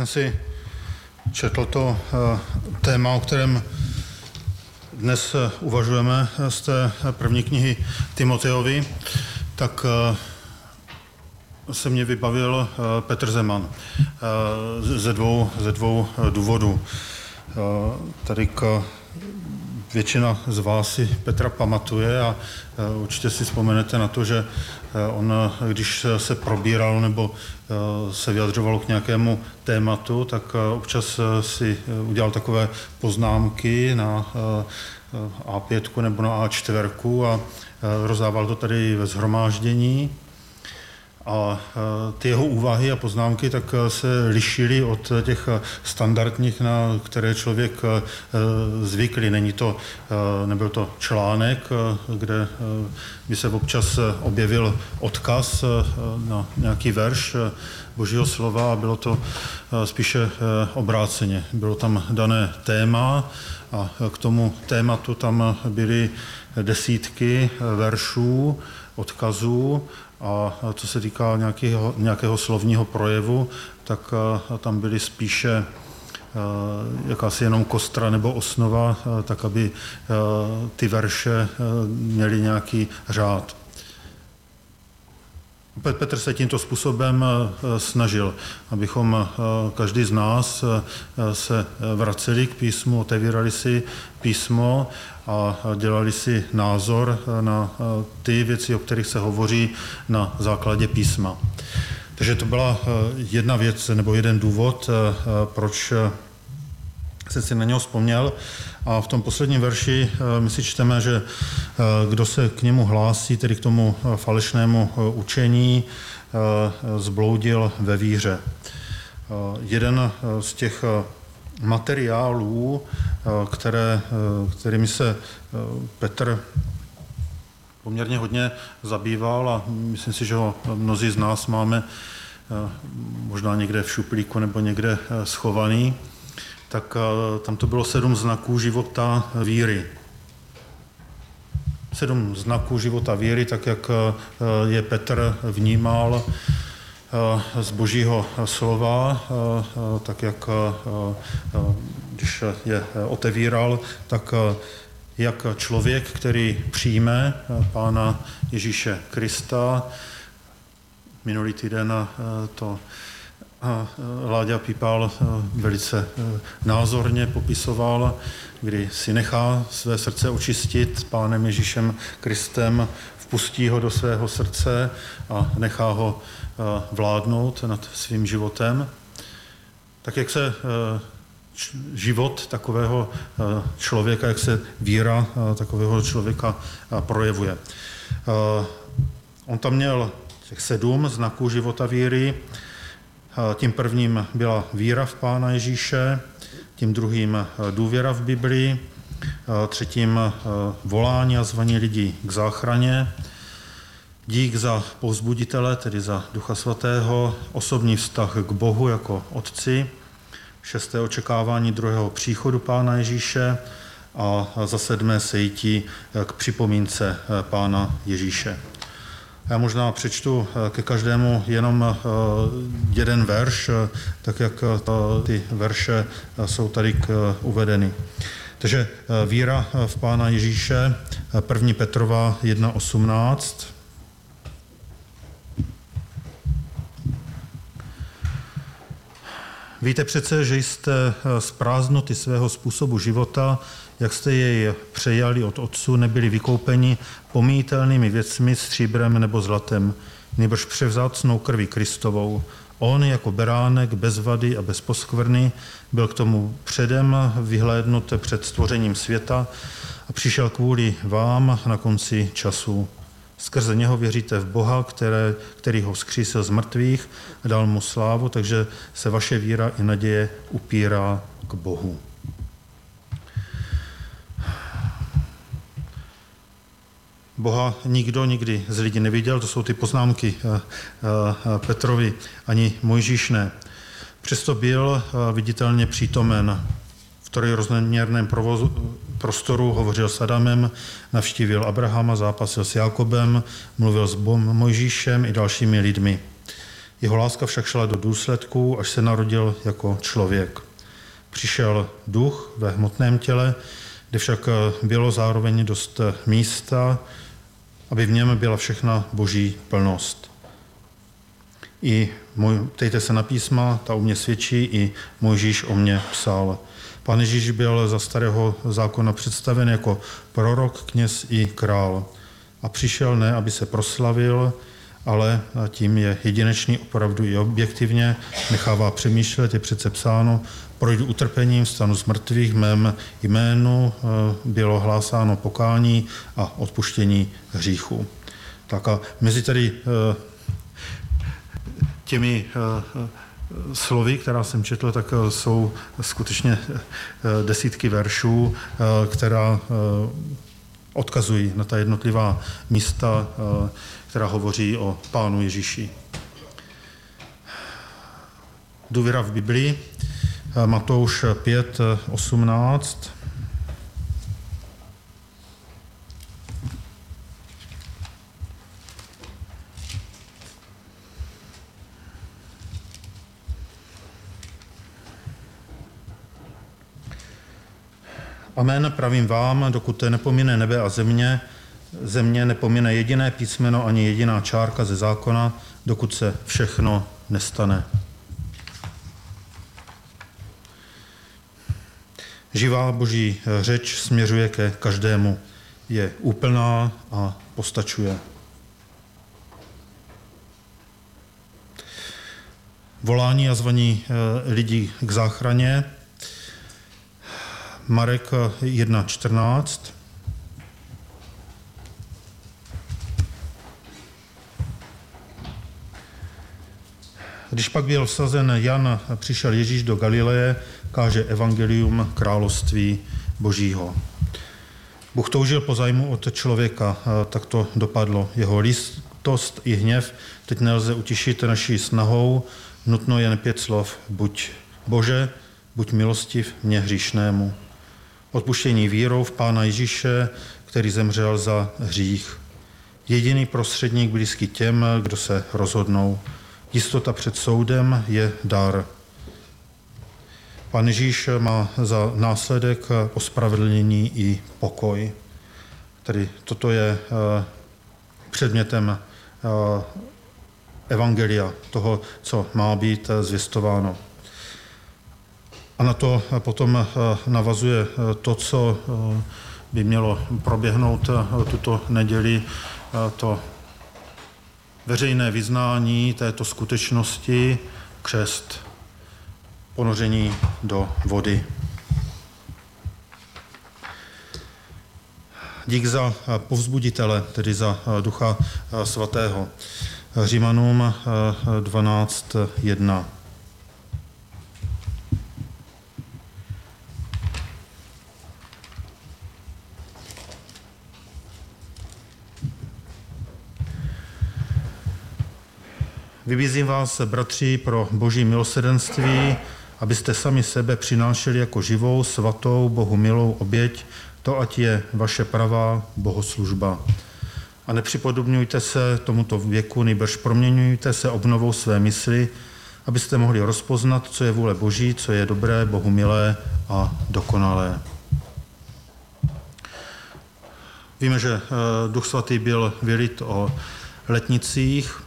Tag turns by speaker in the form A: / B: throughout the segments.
A: jsem si četl to téma, o kterém dnes uvažujeme z té první knihy Timoteovi, tak se mě vybavil Petr Zeman ze dvou důvodů. Tady většina z vás si Petra pamatuje a určitě si vzpomenete na to, že on, když se probíral nebo se vyjadřovalo k nějakému tématu, tak občas si udělal takové poznámky na A5 nebo na A4 a rozdával to tady ve shromáždění. A ty jeho úvahy a poznámky tak se lišily od těch standardních, na které člověk zvyklý. Nebyl to článek, kde by se občas objevil odkaz na nějaký verš Božího slova a bylo to spíše obráceně. Bylo tam dané téma a k tomu tématu tam byly desítky veršů, odkazů, a co se týká nějakého slovního projevu, tak tam byly spíše jakási jenom kostra nebo osnova, tak aby ty verše měly nějaký řád. Petr se tímto způsobem snažil, abychom každý z nás se vraceli k písmu, otevírali si písmo a dělali si názor na ty věci, o kterých se hovoří na základě písma. Takže to byla jedna věc nebo jeden důvod, proč jsem si na něho vzpomněl. A v tom posledním verši my si čteme, že kdo se k němu hlásí, tedy k tomu falešnému učení, zbloudil ve víře. Jeden z těch materiálů, kterými se Petr poměrně hodně zabýval a myslím si, že ho mnozí z nás máme možná někde v šuplíku nebo někde schovaný, tak tam to bylo 7 znaků života víry. 7 znaků života víry, tak jak je Petr vnímal z Božího slova, tak jak když je otevíral, tak jak člověk, který přijme Pána Ježíše Krista, minulý týden to Láďa Pípal velice názorně popisoval, kdy si nechá své srdce očistit Pánem Ježíšem Kristem, vpustí ho do svého srdce a nechá ho vládnout nad svým životem. Tak jak se život takového člověka, jak se víra takového člověka projevuje. On tam měl těch 7 znaků života víry. Tím prvním byla víra v Pána Ježíše, tím druhým důvěra v Biblii, třetím volání a zvaní lidí k záchraně, dík za povzbuditele, tedy za Ducha Svatého, osobní vztah k Bohu jako Otci, 6. očekávání druhého příchodu Pána Ježíše a za 7. sejítí k připomínce Pána Ježíše. Já možná přečtu ke každému jenom jeden verš, tak jak ty verše jsou tady uvedeny. Takže víra v Pána Ježíše, 1. Petrova 1.18. Víte přece, že jste z prázdnoty svého způsobu života, jak jste jej přejali od otců, nebyli vykoupeni pomíjitelnými věcmi, stříbrem nebo zlatem, nýbrž převzácnou krví Kristovou. On jako beránek bez vady a bez poskvrny byl k tomu předem vyhlédnut před stvořením světa a přišel kvůli vám na konci času. Skrze něho věříte v Boha, který ho vzkřísil z mrtvých a dal mu slávu, takže se vaše víra i naděje upírá k Bohu. Boha nikdo nikdy z lidí neviděl, to jsou ty poznámky Petrovi, ani Mojžíš ne. Přesto byl viditelně přítomen. V trojrozměrném prostoru hovořil s Adamem, navštívil Abrahama, zápasil s Jakobem, mluvil s Mojžíšem i dalšími lidmi. Jeho láska však šla do důsledků, až se narodil jako člověk. Přišel duch ve hmotném těle, kde však bylo zároveň dost místa, aby v něm byla všechna boží plnost. Ptejte se na písma, ta u mě svědčí, i Mojžíš o mě psal. Pán Ježíš byl za starého zákona představen jako prorok, kněz i král. A přišel ne, aby se proslavil, ale tím je jedinečný opravdu i objektivně, nechává přemýšlet, je přece psáno, projdu utrpením, vstanu z mrtvých, mém jménu bylo hlásáno pokání a odpuštění hříchu. Tak a mezi tady těmi slovy, která jsem četl, tak jsou skutečně desítky veršů, která odkazují na ta jednotlivá místa, která hovoří o Pánu Ježíši. Důvěra v Biblii, Matouš 5:18. Amen, pravím vám, dokud nepomine nebe a země nepomine jediné písmeno ani jediná čárka ze zákona, dokud se všechno nestane. Živá boží řeč směřuje ke každému. Je úplná a postačuje. Volání a zvaní lidí k záchraně. Marek 1:14. Když pak byl vsazen Jan, přišel Ježíš do Galileje, káže evangelium království božího. Bůh toužil po zájmu od člověka, tak to dopadlo. Jeho lítost i hněv teď nelze utišit naší snahou, nutno jen 5 slov. Buď Bože, buď milostiv mně hříšnému. Odpuštění vírou v Pána Ježíše, který zemřel za hřích. Jediný prostředník blízký těm, kdo se rozhodnou. Jistota před soudem je dar. Pán Ježíš má za následek ospravedlnění i pokoj. Tedy toto je předmětem evangelia, toho, co má být zvěstováno. A na to potom navazuje to, co by mělo proběhnout tuto neděli, to veřejné vyznání této skutečnosti, křest, ponoření do vody. Dík za povzbuditele, tedy za Ducha Svatého. Římanům 12:1. Vybízím vás, bratři, pro boží milosrdenství, abyste sami sebe přinášeli jako živou, svatou, Bohu milou oběť, to ať je vaše pravá bohoslužba. A nepřipodobňujte se tomuto věku, nýbrž proměňujte se obnovou své mysli, abyste mohli rozpoznat, co je vůle Boží, co je dobré, Bohu milé a dokonalé. Víme, že Duch Svatý byl vylit o letnicích,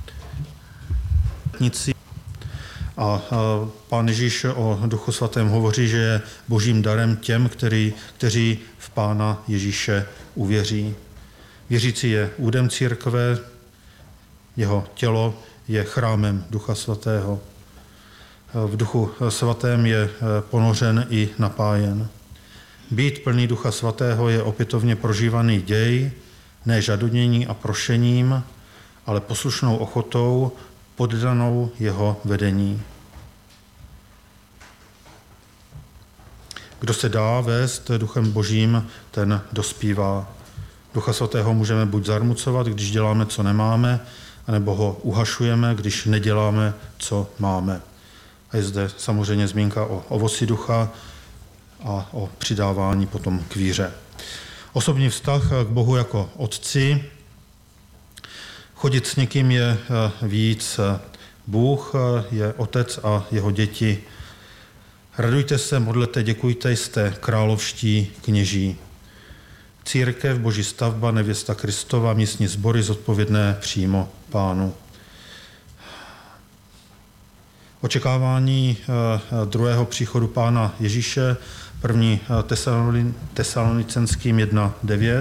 A: a Pán Ježíš o Duchu Svatém hovoří, že je božím darem těm, kteří v Pána Ježíše uvěří. Věřící je údem církve, jeho tělo je chrámem Ducha Svatého. V Duchu Svatém je ponořen i napájen. Být plný Ducha Svatého je opětovně prožívaný děj, ne žadonění a prošením, ale poslušnou ochotou, poddanou jeho vedení. Kdo se dá vést Duchem Božím, ten dospívá. Ducha Svatého můžeme buď zarmucovat, když děláme, co nemáme, anebo ho uhašujeme, když neděláme, co máme. A je zde samozřejmě zmínka o ovoci ducha a o přidávání potom k víře. Osobní vztah k Bohu jako Otci. Chodit s někým je víc. Bůh je otec a jeho děti. Radujte se, modlete, děkujte, jste královští kněží. Církev, boží stavba, nevěsta Kristova, místní sbory zodpovědné přímo Pánu. Očekávání druhého příchodu Pána Ježíše, 1. Tesalonicenským 1:9.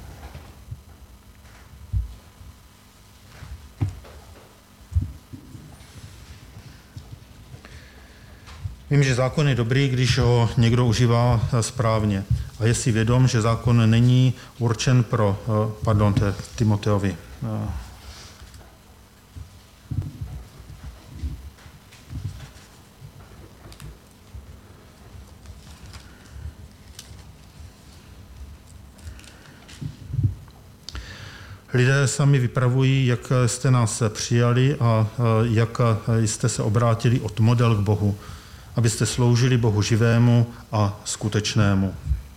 A: Vím, že zákon je dobrý, když ho někdo užívá správně. A je si vědom, že zákon není určen pro, to je Timoteovi. Lidé sami vypravují, jak jste nás přijali a jak jste se obrátili od model k Bohu, abyste sloužili Bohu živému a skutečnému.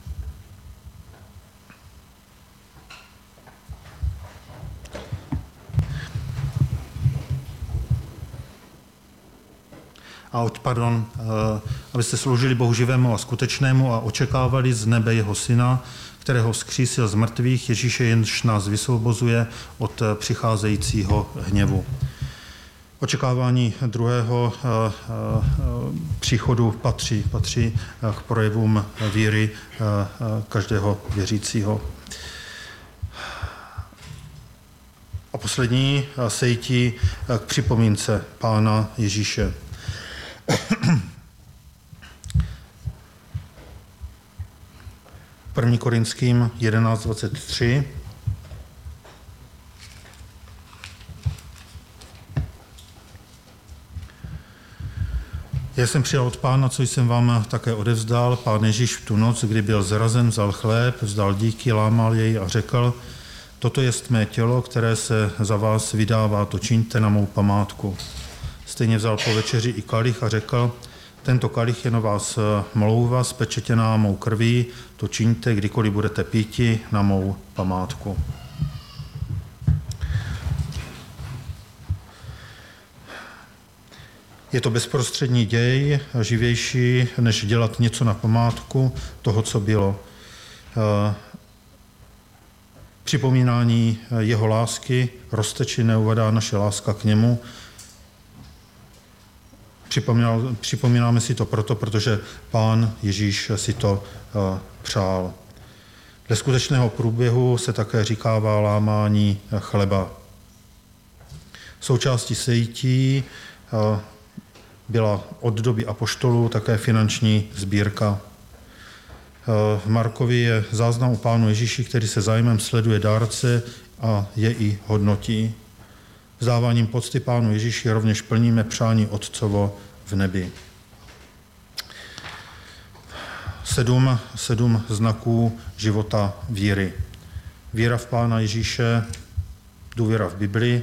A: Abyste sloužili Bohu živému a skutečnému a očekávali z nebe jeho syna, kterého vzkřísil z mrtvých, Ježíše, jenž nás vysvobozuje od přicházejícího hněvu. Očekávání druhého příchodu patří k projevům víry každého věřícího. A poslední sejtí k připomínce Pána Ježíše. První Korinským 11:23. Já jsem přijal od Pána, co jsem vám také odevzdal. Pán Ježíš v tu noc, kdy byl zrazen, vzal chléb, vzdal díky, lámal jej a řekl: Toto jest mé tělo, které se za vás vydává, to čiňte na mou památku. Stejně vzal po večeři i kalich a řekl: Tento kalich je nová smlouva, spečetěná mou krví, to čiňte, kdykoliv budete píti, na mou památku. Je to bezprostřední děj, živější, než dělat něco na památku toho, co bylo. Připomínání jeho lásky roste či neuvadá naše láska k němu. Připomínáme si to proto, protože Pán Ježíš si to přál. Dle skutečného průběhu se také říkává lámání chleba. Součástí sejtí byla od doby apoštolů také finanční sbírka. V Markovi je záznam o Pánu Ježíši, který se zájmem sleduje dárce a je i hodnotí. Vzdáváním pocty Pánu Ježíši rovněž plníme přání Otcovo v nebi. 7 znaků života víry. Víra v Pána Ježíše, důvěra v Bibli,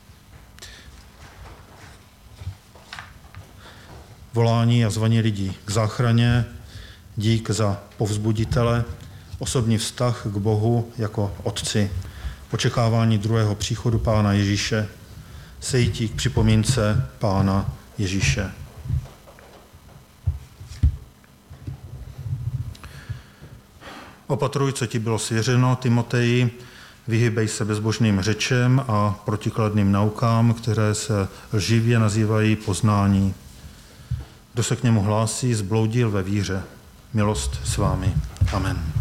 A: volání a zvaní lidí k záchraně, dík za povzbuditele, osobní vztah k Bohu jako Otci, očekávání druhého příchodu Pána Ježíše, sejtí k připomínce Pána Ježíše. Opatruj, co ti bylo svěřeno, Timoteji, vyhybej se bezbožným řečem a protikladným naukám, které se lživě nazývají poznání. Kdo se k němu hlásí, zbloudil ve víře. Milost s vámi. Amen.